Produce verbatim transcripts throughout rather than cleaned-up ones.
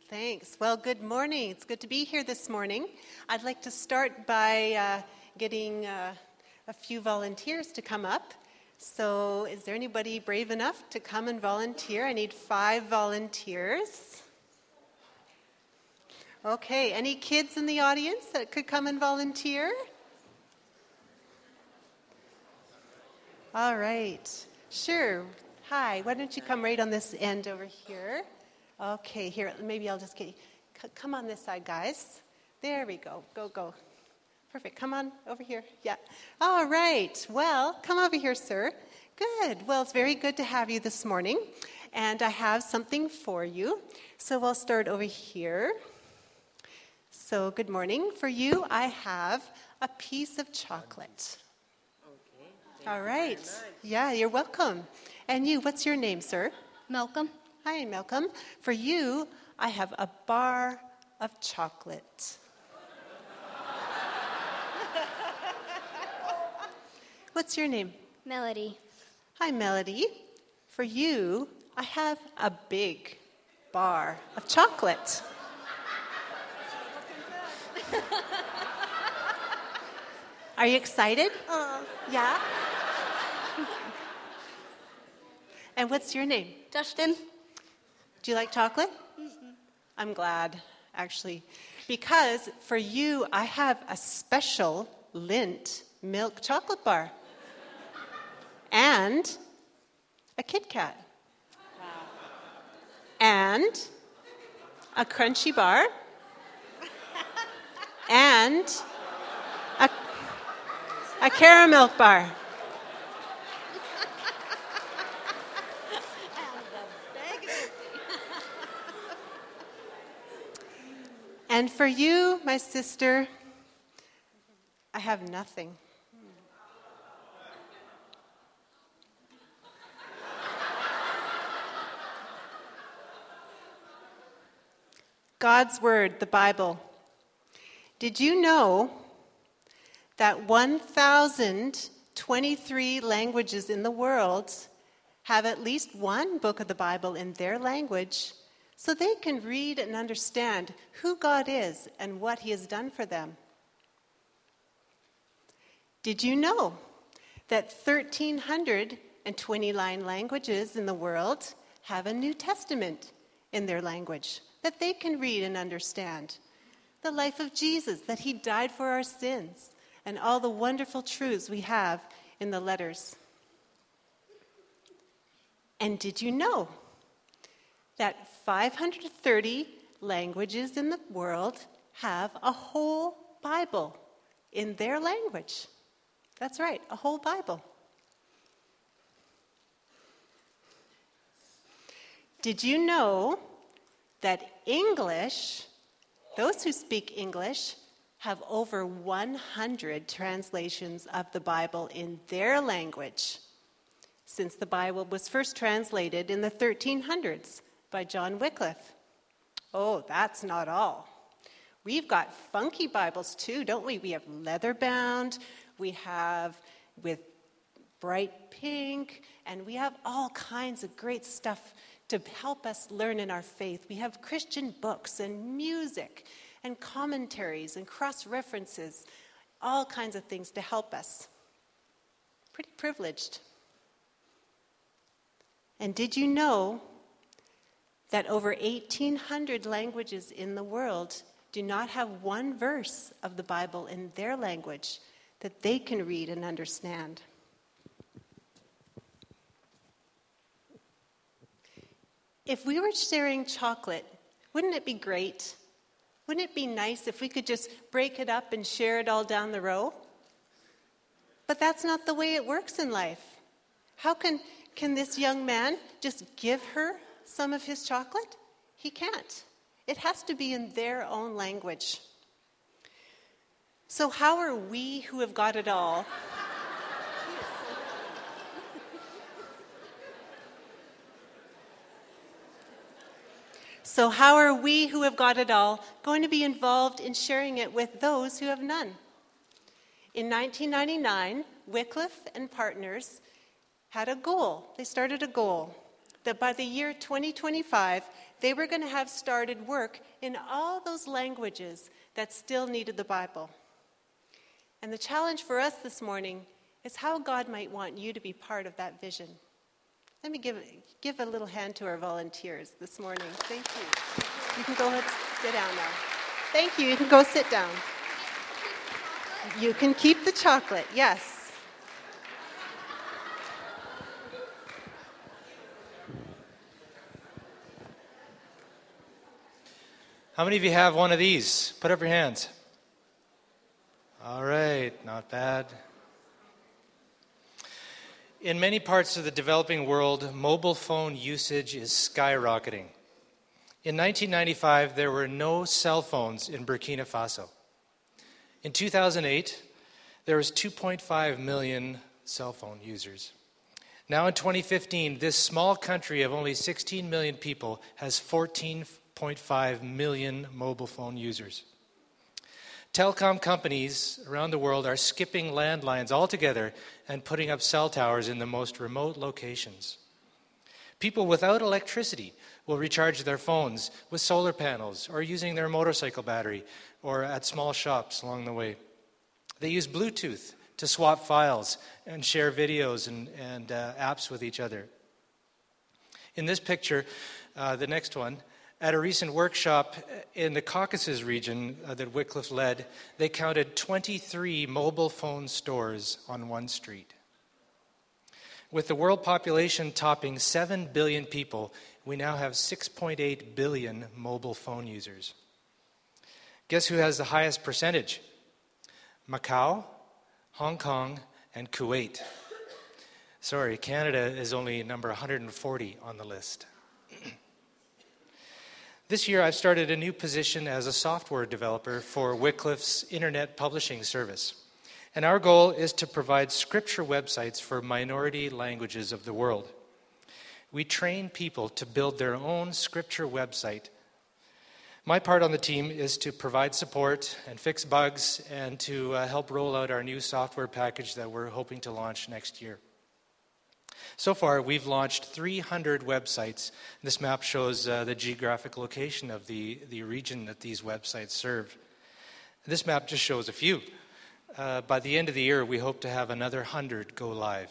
Thanks. Well, good morning. It's good to be here this morning. I'd like to start by uh, getting uh, a few volunteers to come up. So is there anybody brave enough to come and volunteer? I need five volunteers. Okay, any kids in the audience that could come and volunteer? All right. Sure. Hi, why don't you come right on this end over here? Okay, here, maybe I'll just get you. C- come on this side, guys. There we go. Go, go. Perfect. Come on over here. Yeah. All right. Well, come over here, sir. Good. Well, it's very good to have you this morning. And I have something for you. So we'll start over here. So good morning. For you, I have a piece of chocolate. Okay. Thank All you right. very much. Yeah, you're welcome. And you, what's your name, sir? Malcolm. Hi, Malcolm. For you, I have a bar of chocolate. What's your name? Melody. Hi, Melody. For you, I have a big bar of chocolate. Are you excited? Uh, Yeah? And what's your name? Dustin. Do you like chocolate? Mm-hmm. I'm glad, actually, because for you, I have a special Lindt milk chocolate bar and a Kit Kat. Wow. And a crunchy bar and a, a caramel bar. And for you, my sister, I have nothing. God's Word, the Bible. Did you know that one thousand twenty-three languages in the world have at least one book of the Bible in their language, so they can read and understand who God is and what He has done for them? Did you know that one thousand three hundred twenty-nine languages in the world have a New Testament in their language that they can read and understand? The life of Jesus, that He died for our sins, and all the wonderful truths we have in the letters. And did you know that five hundred thirty languages in the world have a whole Bible in their language? That's right, a whole Bible. Did you know that English, those who speak English, have over one hundred translations of the Bible in their language since the Bible was first translated in the thirteen hundreds by John Wycliffe? Oh, that's not all. We've got funky Bibles too, don't we? We have leather-bound, we have with bright pink, and we have all kinds of great stuff to help us learn in our faith. We have Christian books and music and commentaries and cross-references, all kinds of things to help us. Pretty privileged. And did you know that over eighteen hundred languages in the world do not have one verse of the Bible in their language that they can read and understand? If we were sharing chocolate, wouldn't it be great? Wouldn't it be nice if we could just break it up and share it all down the row? But that's not the way it works in life. How can, can this young man just give her some of his chocolate? He can't. It has to be in their own language. So how are we who have got it all? So how are we who have got it all going to be involved in sharing it with those who have none? In nineteen ninety-nine, Wycliffe and partners had a goal. They started a goal that by the year twenty twenty-five, they were going to have started work in all those languages that still needed the Bible. And the challenge for us this morning is how God might want you to be part of that vision. Let me give, give a little hand to our volunteers this morning. Thank you. You can go ahead and sit down now. Thank you. You can go sit down. You can keep the chocolate, yes. How many of you have one of these? Put up your hands. All right, not bad. In many parts of the developing world, mobile phone usage is skyrocketing. In nineteen ninety-five, there were no cell phones in Burkina Faso. In two thousand eight, there was two point five million cell phone users. Now in twenty fifteen, this small country of only sixteen million people has fourteen point five million mobile phone users. Telecom companies around the world are skipping landlines altogether and putting up cell towers in the most remote locations. People without electricity will recharge their phones with solar panels or using their motorcycle battery or at small shops along the way. They use Bluetooth to swap files and share videos and, and uh, apps with each other. In this picture, uh, the next one, at a recent workshop in the Caucasus region uh, that Wycliffe led, they counted twenty-three mobile phone stores on one street. With the world population topping seven billion people, we now have six point eight billion mobile phone users. Guess who has the highest percentage? Macau, Hong Kong, and Kuwait. Sorry, Canada is only number one hundred forty on the list. This year, I've started a new position as a software developer for Wycliffe's internet publishing service. And our goal is to provide scripture websites for minority languages of the world. We train people to build their own scripture website. My part on the team is to provide support and fix bugs and to uh, help roll out our new software package that we're hoping to launch next year. So far, we've launched three hundred websites. This map shows uh, the geographic location of the, the region that these websites serve. This map just shows a few. Uh, by the end of the year, we hope to have another one hundred go live.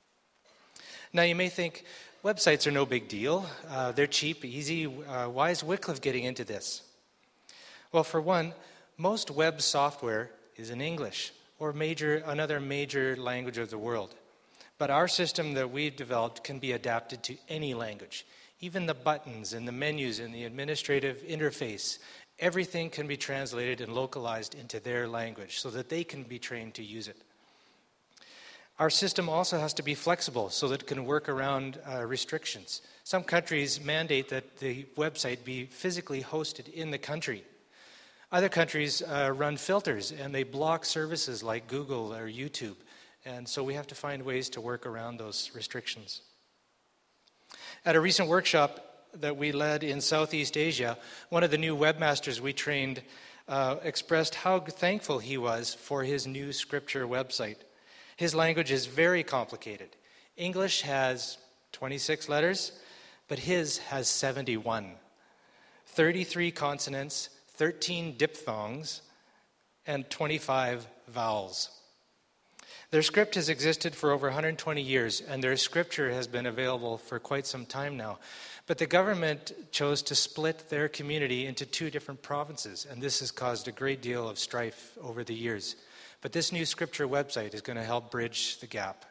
Now, you may think, websites are no big deal. Uh, they're cheap, easy. Uh, why is Wycliffe getting into this? Well, for one, most web software is in English or major, another major language of the world. But our system that we've developed can be adapted to any language. Even the buttons and the menus and the administrative interface, everything can be translated and localized into their language so that they can be trained to use it. Our system also has to be flexible so that it can work around uh, restrictions. Some countries mandate that the website be physically hosted in the country. Other countries uh, run filters and they block services like Google or YouTube. And so we have to find ways to work around those restrictions. At a recent workshop that we led in Southeast Asia, one of the new webmasters we trained uh, expressed how thankful he was for his new scripture website. His language is very complicated. English has twenty-six letters, but his has seventy-one. thirty-three consonants, thirteen diphthongs, and twenty-five vowels. Their script has existed for over one hundred twenty years, and their scripture has been available for quite some time now. But the government chose to split their community into two different provinces, and this has caused a great deal of strife over the years. But this new scripture website is going to help bridge the gap.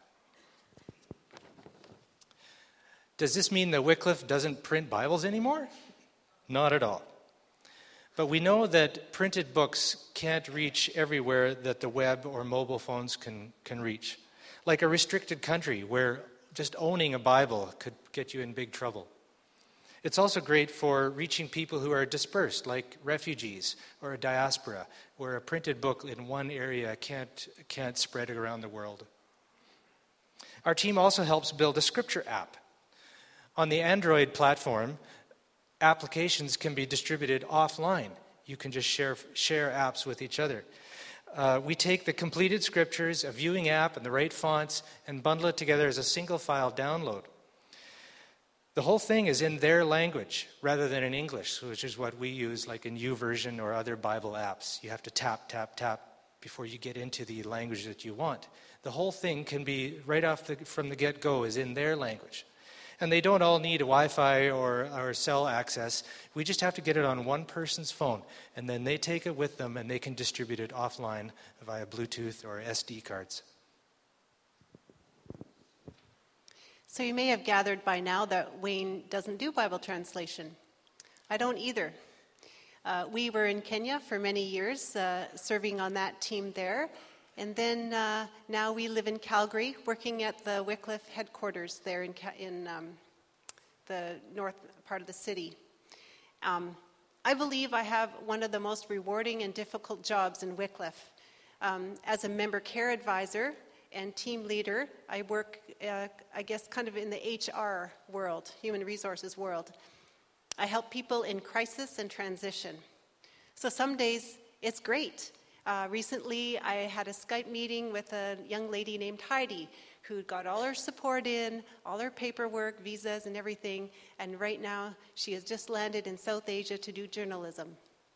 Does this mean that Wycliffe doesn't print Bibles anymore? Not at all. But we know that printed books can't reach everywhere that the web or mobile phones can, can reach. Like a restricted country where just owning a Bible could get you in big trouble. It's also great for reaching people who are dispersed, like refugees or a diaspora, where a printed book in one area can't, can't spread it around the world. Our team also helps build a scripture app. On the Android platform, applications can be distributed offline. You can just share share apps with each other. Uh, we take the completed scriptures, a viewing app, and the right fonts, and bundle it together as a single file download. The whole thing is in their language rather than in English, which is what we use like in YouVersion or other Bible apps. You have to tap, tap, tap before you get into the language that you want. The whole thing can be, right off the, from the get-go, is in their language. And they don't all need Wi-Fi or, or cell access. We just have to get it on one person's phone, and then they take it with them and they can distribute it offline via Bluetooth or S D cards. So you may have gathered by now that Wayne doesn't do Bible translation. I don't either. Uh, we were in Kenya for many years, uh, serving on that team there. And then uh, now we live in Calgary, working at the Wycliffe headquarters there in, in um, the north part of the city. Um, I believe I have one of the most rewarding and difficult jobs in Wycliffe. Um, as a member care advisor and team leader, I work, uh, I guess, kind of in the H R world, human resources world. I help people in crisis and transition. So some days it's great. Uh, recently, I had a Skype meeting with a young lady named Heidi who got all her support in, all her paperwork, visas, and everything. And right now, she has just landed in South Asia to do journalism.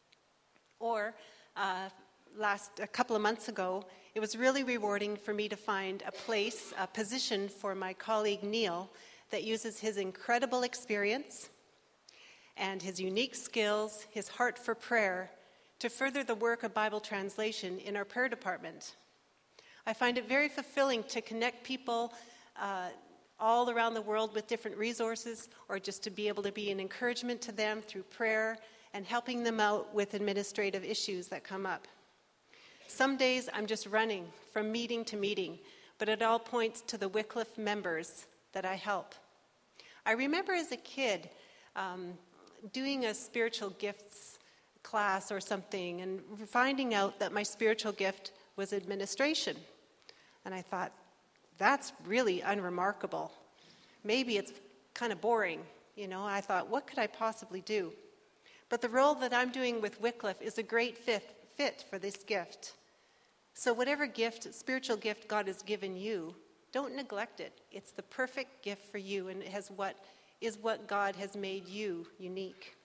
Or uh, last a couple of months ago, it was really rewarding for me to find a place, a position for my colleague Neil that uses his incredible experience and his unique skills, his heart for prayer, to further the work of Bible translation in our prayer department. I find it very fulfilling to connect people uh, all around the world with different resources, or just to be able to be an encouragement to them through prayer and helping them out with administrative issues that come up. Some days I'm just running from meeting to meeting, but it all points to the Wycliffe members that I help. I remember as a kid um, doing a spiritual gifts class or something and finding out that my spiritual gift was administration. And I thought, that's really unremarkable. Maybe it's kind of boring, you know. I thought, what could I possibly do? But the role that I'm doing with Wycliffe is a great fit, fit for this gift. So whatever gift, spiritual gift God has given you, don't neglect it. It's the perfect gift for you, and it has what is what God has made you unique.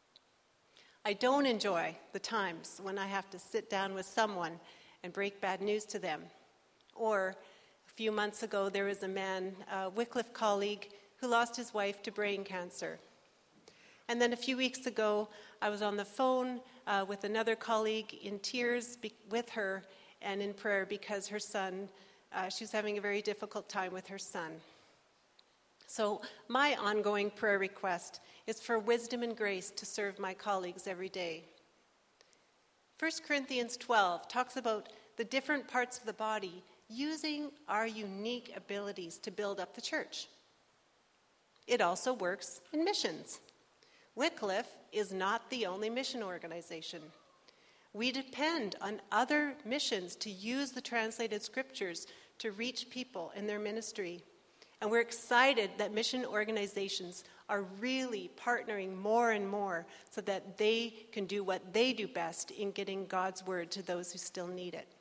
I don't enjoy the times when I have to sit down with someone and break bad news to them. Or a few months ago, there was a man, a Wycliffe colleague, who lost his wife to brain cancer. And then a few weeks ago, I was on the phone uh, with another colleague in tears be- with her and in prayer because her son, uh, she was having a very difficult time with her son. So my ongoing prayer request is for wisdom and grace to serve my colleagues every day. First Corinthians twelve talks about the different parts of the body using our unique abilities to build up the church. It also works in missions. Wycliffe is not the only mission organization. We depend on other missions to use the translated scriptures to reach people in their ministry. And we're excited that mission organizations are really partnering more and more so that they can do what they do best in getting God's word to those who still need it.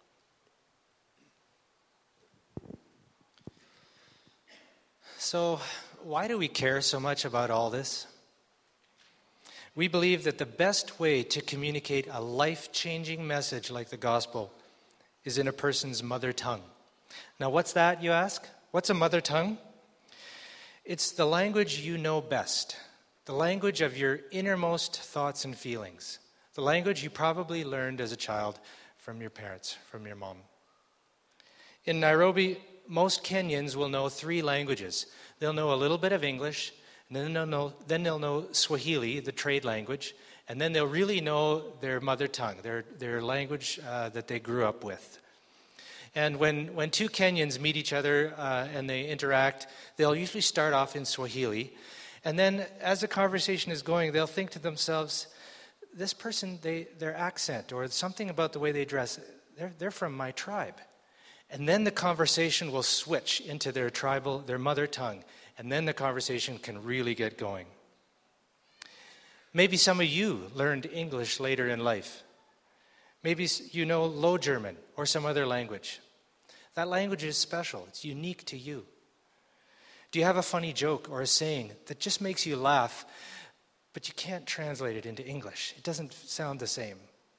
So, why do we care so much about all this? We believe that the best way to communicate a life-changing message like the gospel is in a person's mother tongue. Now, what's that, you ask? What's a mother tongue? It's the language you know best, the language of your innermost thoughts and feelings, the language you probably learned as a child from your parents, from your mom. In Nairobi, most Kenyans will know three languages. They'll know a little bit of English, and then they'll know, then they'll know Swahili, the trade language, and then they'll really know their mother tongue, their, their language uh, that they grew up with. And when, when two Kenyans meet each other uh, and they interact, they'll usually start off in Swahili. And then as the conversation is going, they'll think to themselves, this person, they, their accent or something about the way they dress, they're, they're from my tribe. And then the conversation will switch into their tribal, their mother tongue. And then the conversation can really get going. Maybe some of you learned English later in life. Maybe you know Low German or some other language. That language is special. It's unique to you. Do you have a funny joke or a saying that just makes you laugh, but you can't translate it into English? It doesn't sound the same.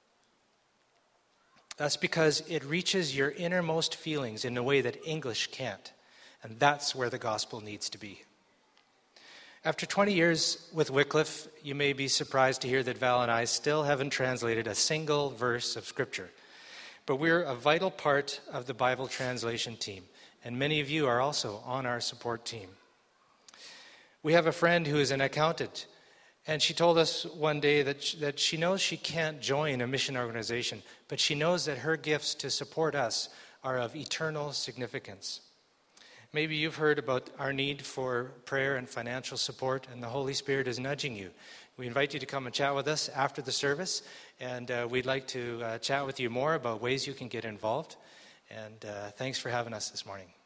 That's because it reaches your innermost feelings in a way that English can't. And that's where the gospel needs to be. After twenty years with Wycliffe, you may be surprised to hear that Val and I still haven't translated a single verse of Scripture. But we're a vital part of the Bible translation team, and many of you are also on our support team. We have a friend who is an accountant, and she told us one day that she, that she knows she can't join a mission organization, but she knows that her gifts to support us are of eternal significance. Maybe you've heard about our need for prayer and financial support, and the Holy Spirit is nudging you. We invite you to come and chat with us after the service, and uh, we'd like to uh, chat with you more about ways you can get involved. And uh, thanks for having us this morning.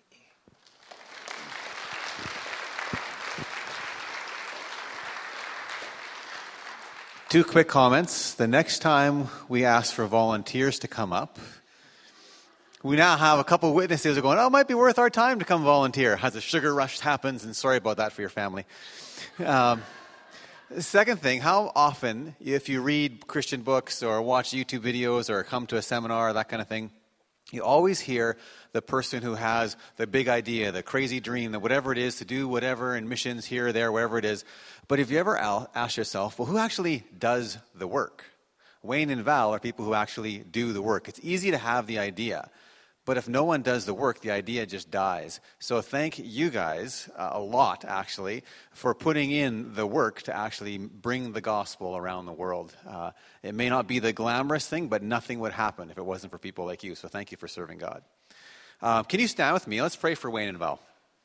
Two quick comments. The next time we ask for volunteers to come up, we now have a couple witnesses who are going, oh, it might be worth our time to come volunteer as the sugar rush happens, and sorry about that for your family. Um, the second thing, how often, if you read Christian books or watch YouTube videos or come to a seminar, that kind of thing, you always hear the person who has the big idea, the crazy dream, the whatever it is to do whatever in missions here or there, wherever it is. But if you ever ask yourself, well, who actually does the work? Wayne and Val are people who actually do the work. It's easy to have the idea, but if no one does the work, the idea just dies. So thank you guys uh, a lot, actually, for putting in the work to actually bring the gospel around the world. Uh, it may not be the glamorous thing, but nothing would happen if it wasn't for people like you. So thank you for serving God. Uh, can you stand with me? Let's pray for Wayne and Val.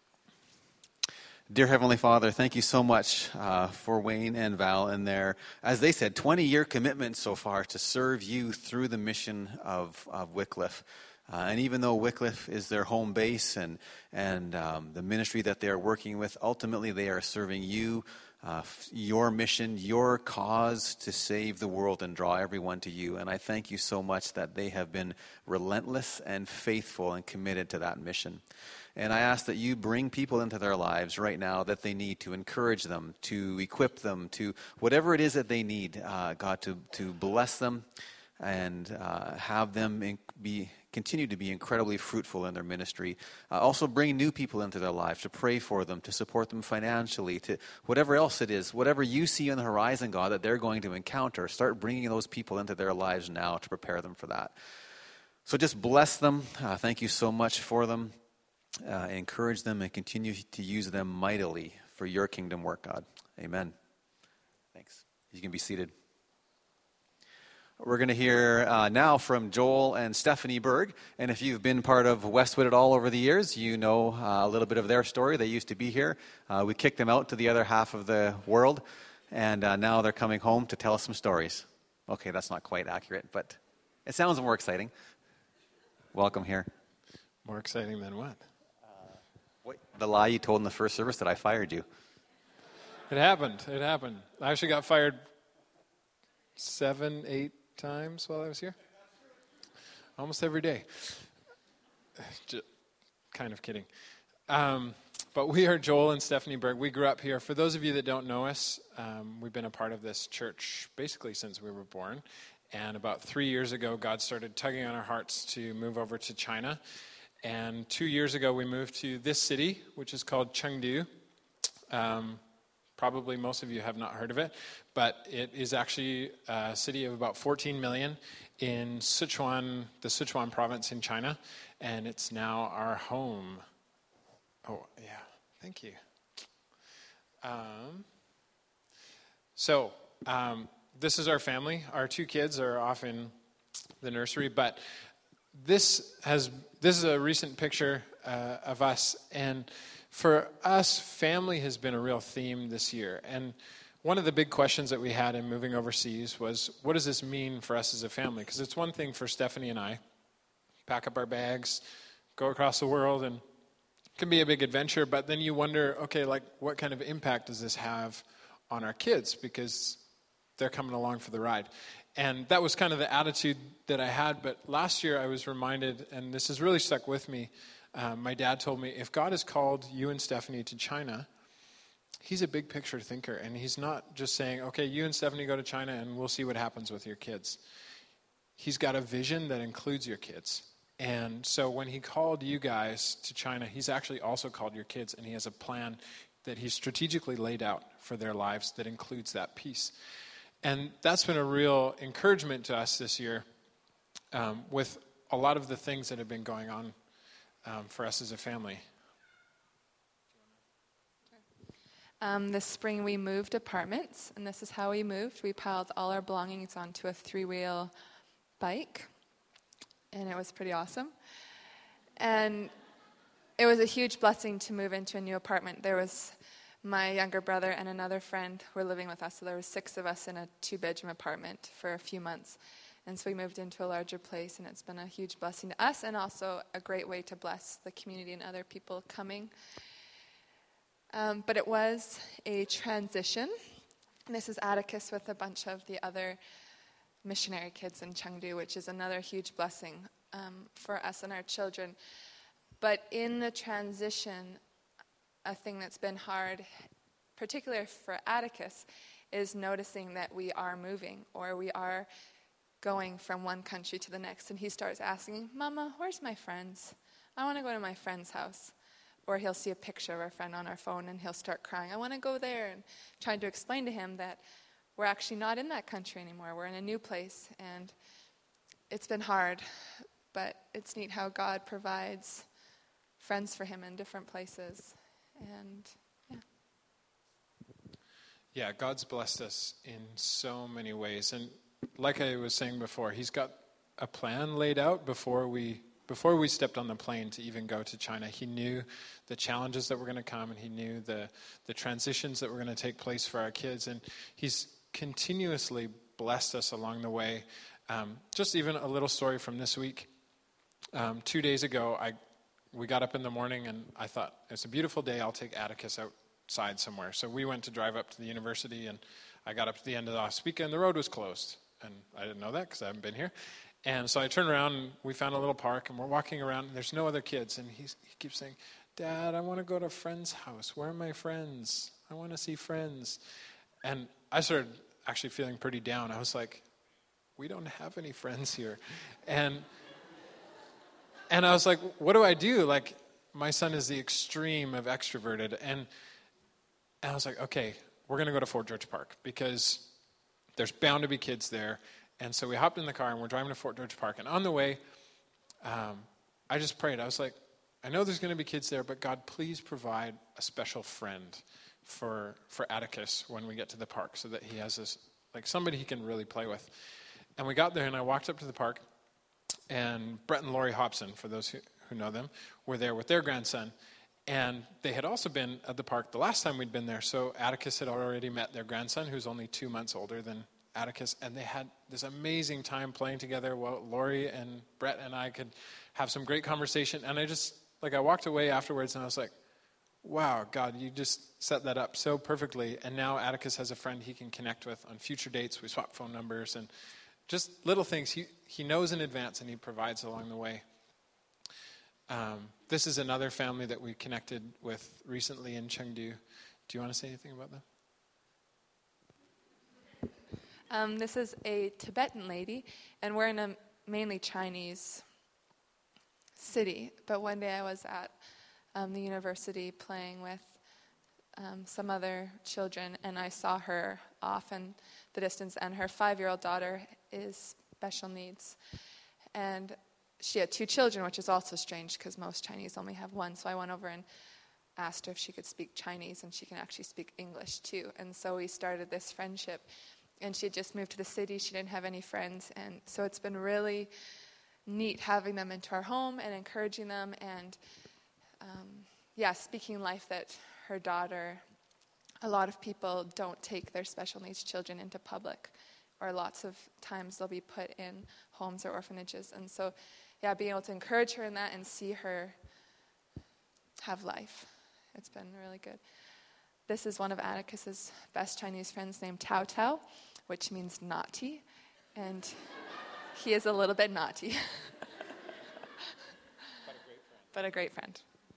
Dear Heavenly Father, thank you so much uh, for Wayne and Val and their, as they said, twenty-year commitment so far to serve you through the mission of, of Wycliffe. Uh, and even though Wycliffe is their home base and, and um, the ministry that they are working with, ultimately they are serving you, uh, f- your mission, your cause to save the world and draw everyone to you. And I thank you so much that they have been relentless and faithful and committed to that mission. And I ask that you bring people into their lives right now that they need to encourage them, to equip them, to whatever it is that they need, uh, God, to, to bless them and uh, have them in, be continue to be incredibly fruitful in their ministry. Uh, also bring new people into their lives to pray for them, to support them financially, to whatever else it is, whatever you see on the horizon, God, that they're going to encounter. Start bringing those people into their lives now to prepare them for that. So just bless them. Uh, thank you so much for them. Uh, encourage them and continue to use them mightily for your kingdom work, God. Amen. Thanks. You can be seated. We're going to hear uh, now from Joel and Stephanie Berg. And if you've been part of Westwood at all over the years, you know uh, a little bit of their story. They used to be here. Uh, we kicked them out to the other half of the world. And uh, now they're coming home to tell us some stories. Okay, that's not quite accurate, but it sounds more exciting. Welcome here. More exciting than what? Uh, what? The lie you told in the first service that I fired you. It happened. It happened. I actually got fired seven, eight times while I was here. Almost every day. Just kind of kidding. Um, but we are Joel and Stephanie Berg. We grew up here. For those of you that don't know us, um, we've been a part of this church basically since we were born. And about three years ago, God started tugging on our hearts to move over to China. And two years ago, we moved to this city, which is called Chengdu. Um, probably most of you have not heard of it, but it is actually a city of about fourteen million in Sichuan, the Sichuan province in China, and it's now our home. Oh, yeah, thank you. Um, so, um, this is our family. Our two kids are off in the nursery, but this has this is a recent picture uh, of us, and for us, family has been a real theme this year. And one of the big questions that we had in moving overseas was, what does this mean for us as a family? Because it's one thing for Stephanie and I, pack up our bags, go across the world, and it can be a big adventure, but then you wonder, okay, like, what kind of impact does this have on our kids? Because they're coming along for the ride. And that was kind of the attitude that I had. But last year I was reminded, and this has really stuck with me, Um, my dad told me, if God has called you and Stephanie to China, he's a big picture thinker, and he's not just saying, okay, you and Stephanie go to China and we'll see what happens with your kids. He's got a vision that includes your kids. And so when he called you guys to China, he's actually also called your kids, and he has a plan that he's strategically laid out for their lives that includes that piece. And that's been a real encouragement to us this year um, with a lot of the things that have been going on um, for us as a family. Um, this spring we moved apartments, and this is how we moved. We piled all our belongings onto a three-wheel bike, and it was pretty awesome. And it was a huge blessing to move into a new apartment. There was my younger brother and another friend were living with us, so there was six of us in a two-bedroom apartment for a few months. And so we moved into a larger place, and it's been a huge blessing to us and also a great way to bless the community and other people coming. Um, but it was a transition. And this is Atticus with a bunch of the other missionary kids in Chengdu, which is another huge blessing um, for us and our children. But in the transition, a thing that's been hard, particularly for Atticus, is noticing that we are moving or we are going from one country to the next. And he starts asking, Mama, where's my friends? I want to go to my friend's house. Or he'll see a picture of our friend on our phone and he'll start crying, I want to go there. And trying to explain to him that we're actually not in that country anymore. We're in a new place. And it's been hard, but it's neat how God provides friends for him in different places. And yeah. Yeah, God's blessed us in so many ways. And like I was saying before, he's got a plan laid out before we before we stepped on the plane to even go to China. He knew the challenges that were going to come, and he knew the, the transitions that were going to take place for our kids. And he's continuously blessed us along the way. Um, just even a little story from this week. Um, two days ago, I we got up in the morning, and I thought, it's a beautiful day, I'll take Atticus outside somewhere. So we went to drive up to the university, and I got up to the end of the Ospika, and the road was closed. And I didn't know that because I haven't been here. And so I turned around, and we found a little park, and we're walking around, and there's no other kids. And he's, he keeps saying, Dad, I want to go to a friend's house. Where are my friends? I want to see friends. And I started actually feeling pretty down. I was like, we don't have any friends here. And and I was like, what do I do? Like, my son is the extreme of extroverted. And, and I was like, okay, we're going to go to Fort George Park because there's bound to be kids there. And so we hopped in the car, and we're driving to Fort George Park. And on the way, um, I just prayed. I was like, I know there's going to be kids there, but God, please provide a special friend for for Atticus when we get to the park so that he has this, like somebody he can really play with. And we got there, and I walked up to the park, and Brett and Lori Hobson, for those who, who know them, were there with their grandson. And they had also been at the park the last time we'd been there. So Atticus had already met their grandson, who's only two months older than Atticus, and they had this amazing time playing together. Well, Lori and Brett and I could have some great conversation. And I just, like, I walked away afterwards, and I was like, wow, God, you just set that up so perfectly. And now Atticus has a friend he can connect with on future dates. We swap phone numbers and just little things. He he knows in advance, and he provides along the way. Um, this is another family that we connected with recently in Chengdu. Do you want to say anything about them? Um, this is a Tibetan lady, and we're in a mainly Chinese city. But one day I was at um, the university playing with um, some other children, and I saw her off in the distance, and her five-year-old daughter is special needs. And she had two children, which is also strange because most Chinese only have one. So I went over and asked her if she could speak Chinese, and she can actually speak English too. And so we started this friendship. And she had just moved to the city. She didn't have any friends. And so it's been really neat having them into our home and encouraging them. And, um, yeah, speaking life that her daughter, a lot of people don't take their special needs children into public. Or lots of times they'll be put in homes or orphanages. And so, yeah, being able to encourage her in that and see her have life. It's been really good. This is one of Atticus's best Chinese friends named Tao Tao, which means naughty, and he is a little bit naughty. but a great friend.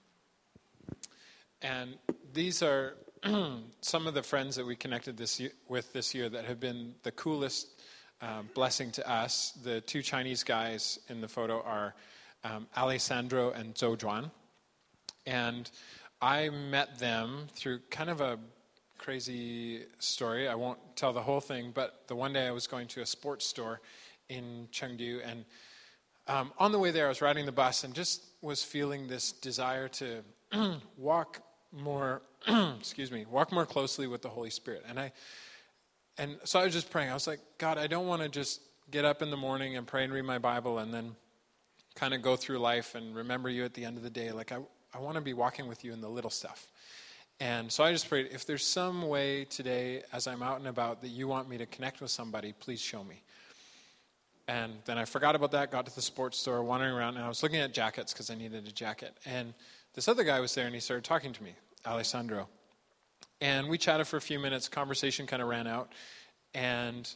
And these are some of the friends that we connected this year, with this year that have been the coolest uh, blessing to us. The two Chinese guys in the photo are um, Alessandro and Zhou Juan. And I met them through kind of a crazy story. I won't tell the whole thing, but the one day I was going to a sports store in Chengdu, and um, on the way there I was riding the bus and just was feeling this desire to walk more, excuse me, walk more closely with the Holy Spirit. And I, and so I was just praying. I was like, God, I don't want to just get up in the morning and pray and read my Bible and then kind of go through life and remember you at the end of the day. Like I, I want to be walking with you in the little stuff. And so I just prayed, if there's some way today as I'm out and about that you want me to connect with somebody, please show me. And then I forgot about that, got to the sports store, wandering around, and I was looking at jackets because I needed a jacket. And this other guy was there, and he started talking to me, Alessandro. And we chatted for a few minutes. Conversation kind of ran out. And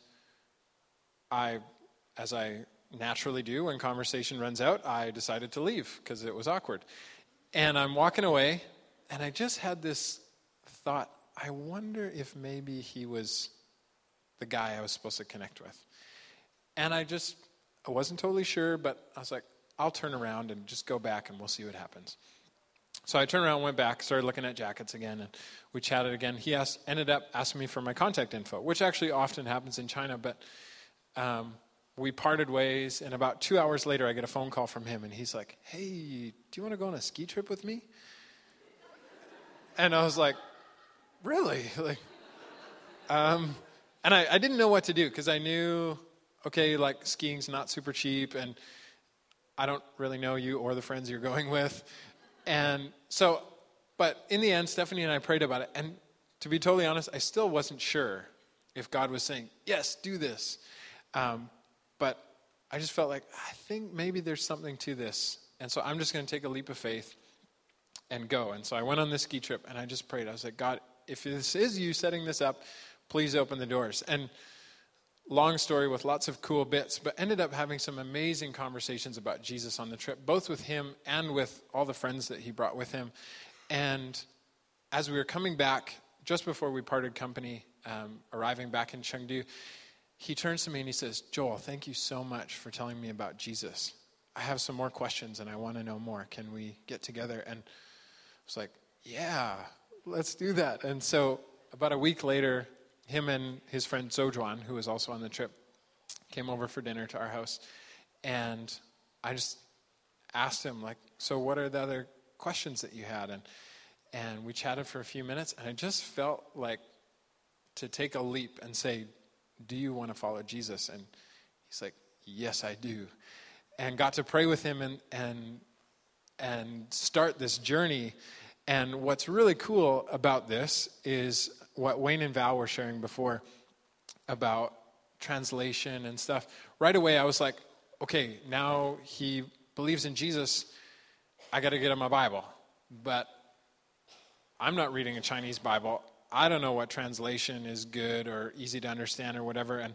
I, as I naturally do when conversation runs out, I decided to leave because it was awkward. And I'm walking away, and I just had this thought, I wonder if maybe he was the guy I was supposed to connect with. And I just, I wasn't totally sure, but I was like, I'll turn around and just go back and we'll see what happens. So I turned around, went back, started looking at jackets again, and we chatted again. He asked, ended up asking me for my contact info, which actually often happens in China, but um, we parted ways, and about two hours later I get a phone call from him, and he's like, hey, do you want to go on a ski trip with me? And I was like, really? Like, um, and I, I didn't know what to do because I knew, okay, like skiing's not super cheap, and I don't really know you or the friends you're going with. And so, but in the end, Stephanie and I prayed about it. And to be totally honest, I still wasn't sure if God was saying, yes, do this. Um, but I just felt like, I think maybe there's something to this. And so I'm just going to take a leap of faith and go. And so I went on this ski trip, and I just prayed. I was like, God, if this is you setting this up, please open the doors. And long story with lots of cool bits, but ended up having some amazing conversations about Jesus on the trip, both with him and with all the friends that he brought with him. And as we were coming back, just before we parted company, um, arriving back in Chengdu, he turns to me and he says, Joel, thank you so much for telling me about Jesus. I have some more questions and I want to know more. Can we get together? And I was like, yeah, let's do that. And so about a week later, him and his friend Zhou Juan, who was also on the trip, came over for dinner to our house. And I just asked him, like, so what are the other questions that you had? And and we chatted for a few minutes, and I just felt like to take a leap and say, do you want to follow Jesus? And he's like, yes, I do. And got to pray with him and and and start this journey. And what's really cool about this is what Wayne and Val were sharing before about translation and stuff. Right away, I was like, okay, now he believes in Jesus. I got to get him a Bible. But I'm not reading a Chinese Bible. I don't know what translation is good or easy to understand or whatever. And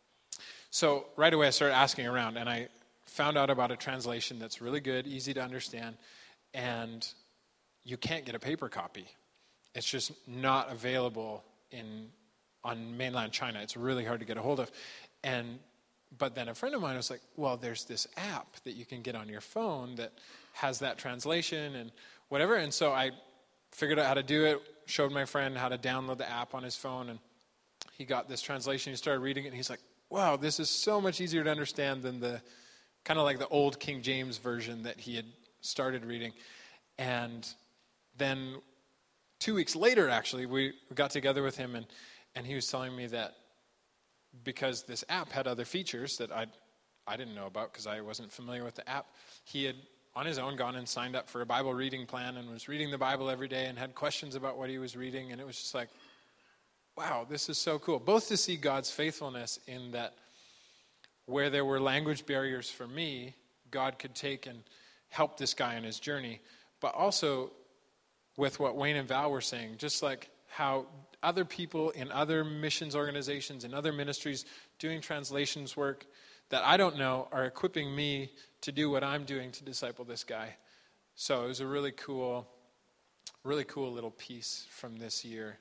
so right away, I started asking around, and I found out about a translation that's really good, easy to understand, and you can't get a paper copy. It's just not available in on mainland China. It's really hard to get a hold of. And but then a friend of mine was like, well, there's this app that you can get on your phone that has that translation and whatever. And so I figured out how to do it, showed my friend how to download the app on his phone, and he got this translation. He started reading it, and he's like, wow, this is so much easier to understand than the kind of like the old King James version that he had started reading. And then two weeks later, actually, we got together with him, and, and he was telling me that because this app had other features that I I didn't know about because I wasn't familiar with the app, he had on his own gone and signed up for a Bible reading plan and was reading the Bible every day and had questions about what he was reading. And it was just like, wow, this is so cool. Both to see God's faithfulness in that where there were language barriers for me, God could take and help this guy on his journey, but also with what Wayne and Val were saying, just like how other people in other missions organizations and other ministries doing translations work that I don't know are equipping me to do what I'm doing to disciple this guy. So it was a really cool, really cool little piece from this year.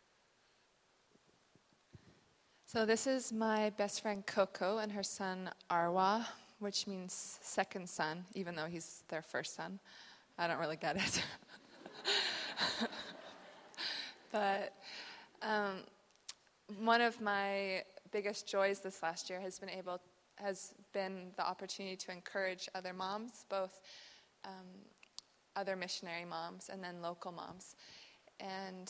So this is my best friend Coco and her son Arwa, which means second son, even though he's their first son. I don't really get it. But um, one of my biggest joys this last year has been able has been the opportunity to encourage other moms, both um, other missionary moms and then local moms. And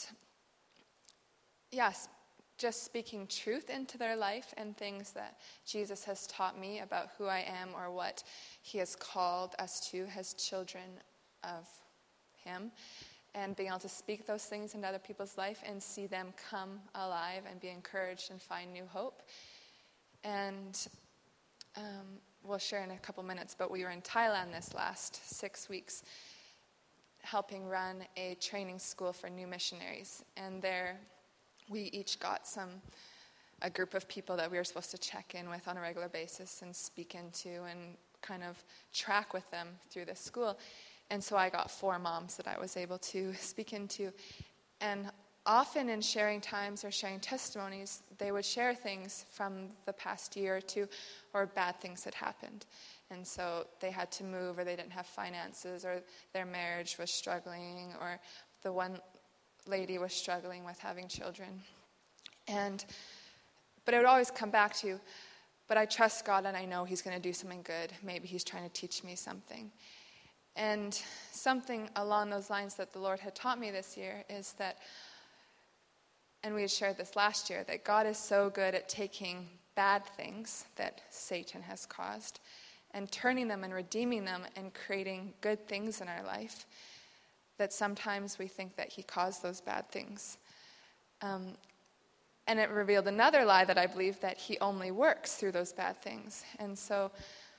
yes, just speaking truth into their life and things that Jesus has taught me about who I am or what he has called us to as children of him, and being able to speak those things into other people's life and see them come alive and be encouraged and find new hope. And um, we'll share in a couple minutes, but we were in Thailand this last six weeks helping run a training school for new missionaries. And there we each got some, a group of people that we were supposed to check in with on a regular basis and speak into and kind of track with them through this school. And so I got four moms that I was able to speak into. And often in sharing times or sharing testimonies, they would share things from the past year or two or bad things that happened. And so they had to move, or they didn't have finances, or their marriage was struggling, or the one lady was struggling with having children. And but it would always come back to, but I trust God and I know he's going to do something good. Maybe he's trying to teach me something. And something along those lines that the Lord had taught me this year is that, and we had shared this last year, that God is so good at taking bad things that Satan has caused and turning them and redeeming them and creating good things in our life, that sometimes we think that he caused those bad things. Um, and it revealed another lie that I believe, that he only works through those bad things. And so,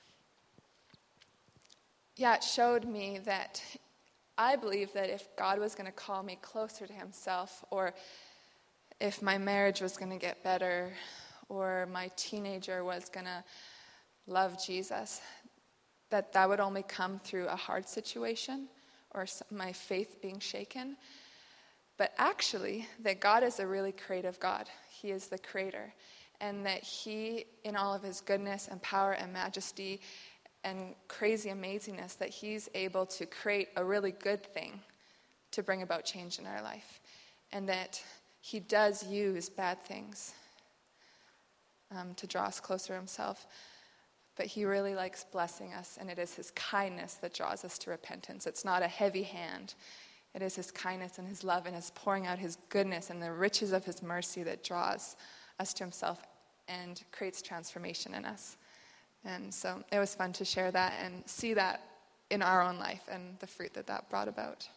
yeah, it showed me that I believe that if God was going to call me closer to himself, or if my marriage was going to get better, or my teenager was going to love Jesus, that that would only come through a hard situation or my faith being shaken. But actually, that God is a really creative God. He is the creator. And that he, in all of his goodness and power and majesty and crazy amazingness, that he's able to create a really good thing to bring about change in our life. And that he does use bad things um, to draw us closer to himself. But he really likes blessing us, and it is his kindness that draws us to repentance. It's not a heavy hand. It is his kindness and his love and his pouring out his goodness and the riches of his mercy that draws us to himself and creates transformation in us. And so it was fun to share that and see that in our own life and the fruit that that brought about.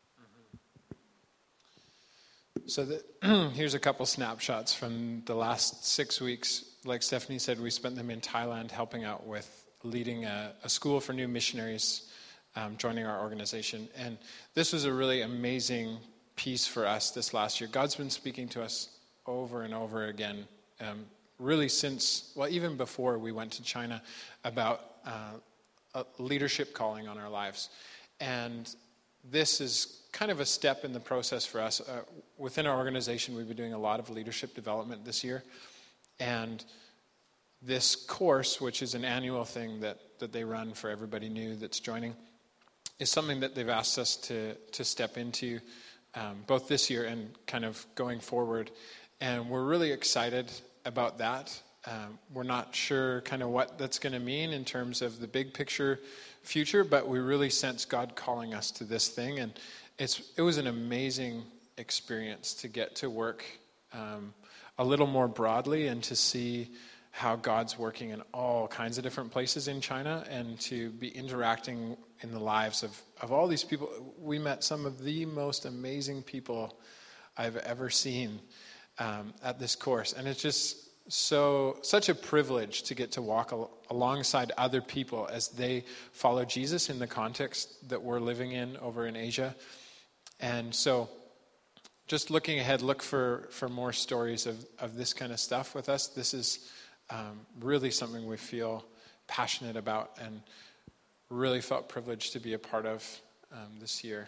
So the, here's a couple snapshots from the last six weeks. Like Stephanie said, we spent them in Thailand helping out with leading a, a school for new missionaries, um, joining our organization. And this was a really amazing piece for us this last year. God's been speaking to us over and over again, um, really since, well, even before we went to China, about uh, a leadership calling on our lives. And this is kind of a step in the process for us. Uh, within our organization, we've been doing a lot of leadership development this year. And this course, which is an annual thing that, that they run for everybody new that's joining, is something that they've asked us to, to step into, um, both this year and kind of going forward. And we're really excited about that. Um, we're not sure kind of what that's going to mean in terms of the big picture future, but we really sense God calling us to this thing. And it's it was an amazing experience to get to work um, a little more broadly and to see how God's working in all kinds of different places in China, and to be interacting in the lives of, of all these people. We met some of the most amazing people I've ever seen um, at this course. And it's just so such a privilege to get to walk al- alongside other people as they follow Jesus in the context that we're living in over in Asia. And so just looking ahead, look for, for more stories of, of this kind of stuff with us. This is um, really something we feel passionate about and really felt privileged to be a part of um, this year.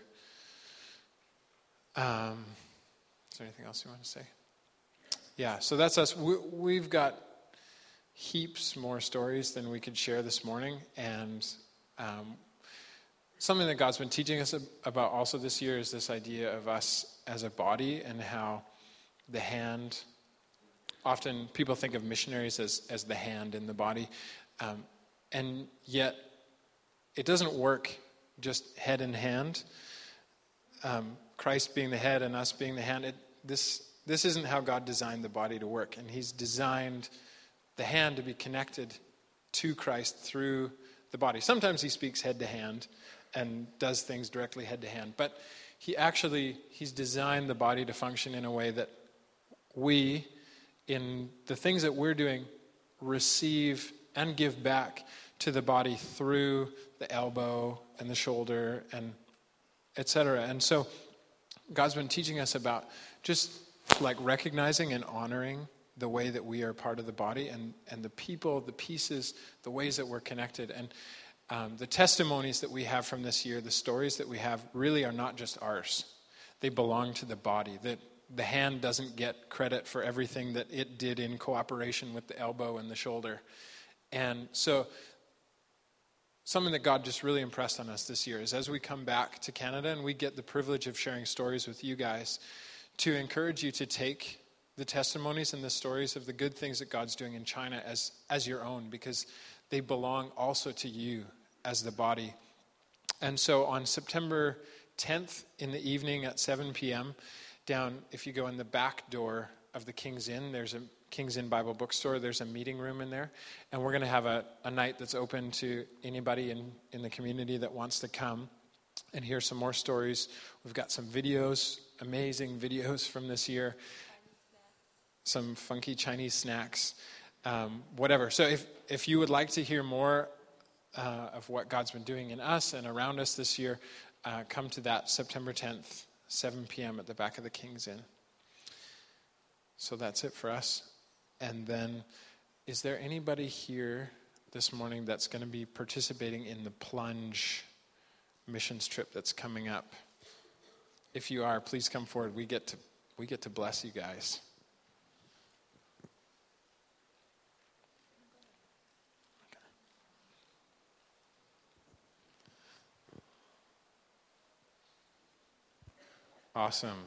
Um, is there anything else you want to say? Yeah, so that's us. We, we've got heaps more stories than we could share this morning, and um, something that God's been teaching us about also this year is this idea of us as a body and how the hand, often people think of missionaries as, as the hand in the body, um, and yet it doesn't work just head in hand. Um, Christ being the head and us being the hand, it, this this isn't how God designed the body to work. And he's designed the hand to be connected to Christ through the body. Sometimes he speaks head to hand and does things directly head to hand. But he actually, he's designed the body to function in a way that we, in the things that we're doing, receive and give back to the body through the elbow and the shoulder and et cetera. And so God's been teaching us about just like recognizing and honoring the way that we are part of the body and, and the people, the pieces, the ways that we're connected. And um, the testimonies that we have from this year, the stories that we have really are not just ours. They belong to the body. That the hand doesn't get credit for everything that it did in cooperation with the elbow and the shoulder. And so something that God just really impressed on us this year is as we come back to Canada and we get the privilege of sharing stories with you guys, to encourage you to take the testimonies and the stories of the good things that God's doing in China as, as your own, because they belong also to you as the body. And so on September tenth in the evening at seven p.m., down, if you go in the back door of the King's Inn, there's a King's Inn Bible bookstore, there's a meeting room in there, and we're going to have a, a night that's open to anybody in, in the community that wants to come and hear some more stories. We've got some videos, amazing videos from this year, some funky Chinese snacks, um, whatever. So if, if you would like to hear more uh, of what God's been doing in us and around us this year, uh, come to that September tenth, seven p.m. at the back of the King's Inn. So that's it for us. And then, is there anybody here this morning that's going to be participating in the Plunge missions trip that's coming up? If you are, please come forward. We get to we get to bless you guys. Awesome.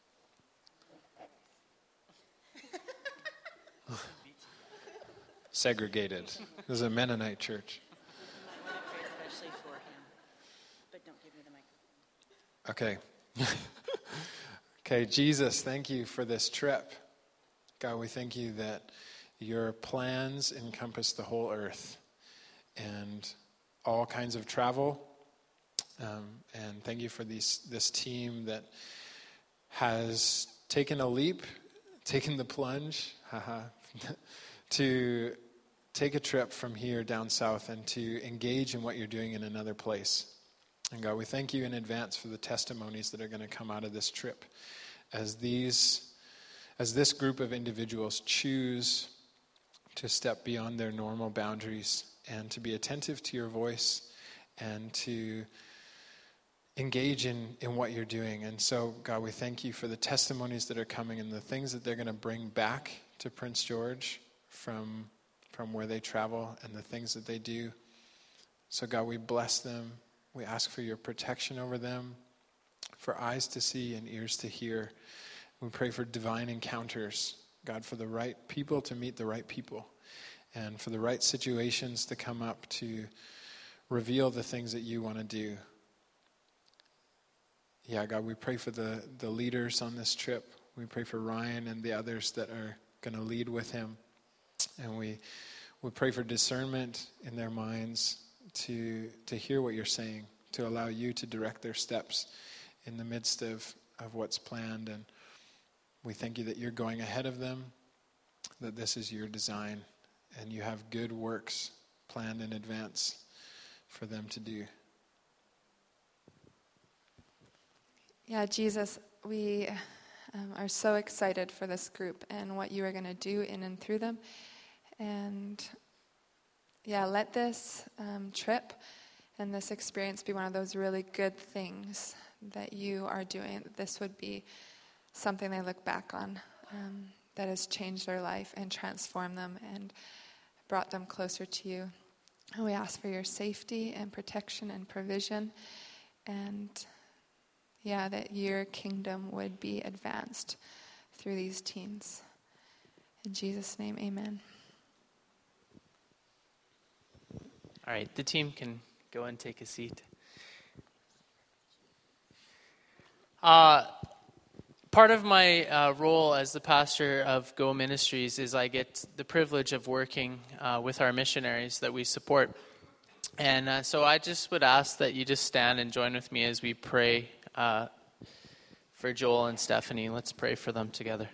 Segregated. This is a Mennonite church. I want to pray especially for him, but don't give me the microphone. Okay. Okay, Jesus, thank you for this trip. God, we thank you that your plans encompass the whole earth and all kinds of travel. Um, and thank you for these, this team that has taken a leap, taken the plunge, haha, to take a trip from here down south and to engage in what you're doing in another place. And God, we thank you in advance for the testimonies that are going to come out of this trip as these, as this group of individuals choose to step beyond their normal boundaries and to be attentive to your voice and to engage in, in what you're doing. And so, God, we thank you for the testimonies that are coming and the things that they're going to bring back to Prince George from, from where they travel and the things that they do. So, God, we bless them. We ask for your protection over them, for eyes to see and ears to hear. We pray for divine encounters, God, for the right people to meet the right people and for the right situations to come up to reveal the things that you want to do. Yeah, God, we pray for the, the leaders on this trip. We pray for Ryan and the others that are going to lead with him. And we we pray for discernment in their minds to to hear what you're saying, to allow you to direct their steps in the midst of, of what's planned. And we thank you that you're going ahead of them, that this is your design, and you have good works planned in advance for them to do. Yeah, Jesus, we um, are so excited for this group and what you are going to do in and through them. And yeah, let this um, trip and this experience be one of those really good things that you are doing, that this would be something they look back on um, that has changed their life and transformed them and brought them closer to you. And we ask for your safety and protection and provision, and yeah, that your kingdom would be advanced through these teens. In Jesus' name, amen. All right, the team can go and take a seat. Uh, part of my uh, role as the pastor of Go Ministries is I get the privilege of working uh, with our missionaries that we support. And uh, so I just would ask that you just stand and join with me as we pray uh, for Joel and Stephanie. Let's pray for them together.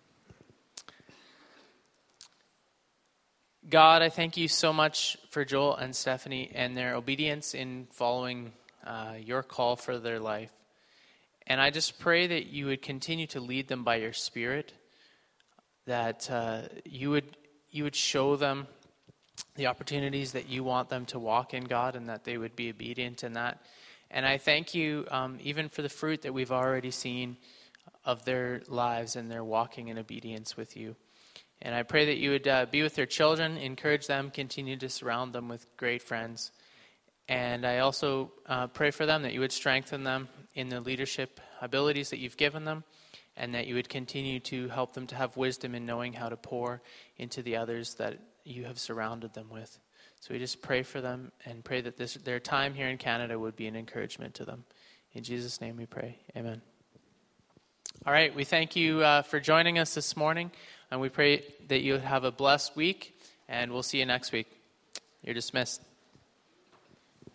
God, I thank you so much for Joel and Stephanie and their obedience in following uh, your call for their life. And I just pray that you would continue to lead them by your Spirit, that uh, you would you would show them the opportunities that you want them to walk in, God, and that they would be obedient in that. And I thank you um, even for the fruit that we've already seen of their lives and their walking in obedience with you. And I pray that you would uh, be with their children, encourage them, continue to surround them with great friends. And I also uh, pray for them that you would strengthen them in the leadership abilities that you've given them, and that you would continue to help them to have wisdom in knowing how to pour into the others that you have surrounded them with. So we just pray for them and pray that this, their time here in Canada would be an encouragement to them. In Jesus' name we pray. Amen. All right, we thank you uh, for joining us this morning, and we pray that you have a blessed week, and we'll see you next week. You're dismissed.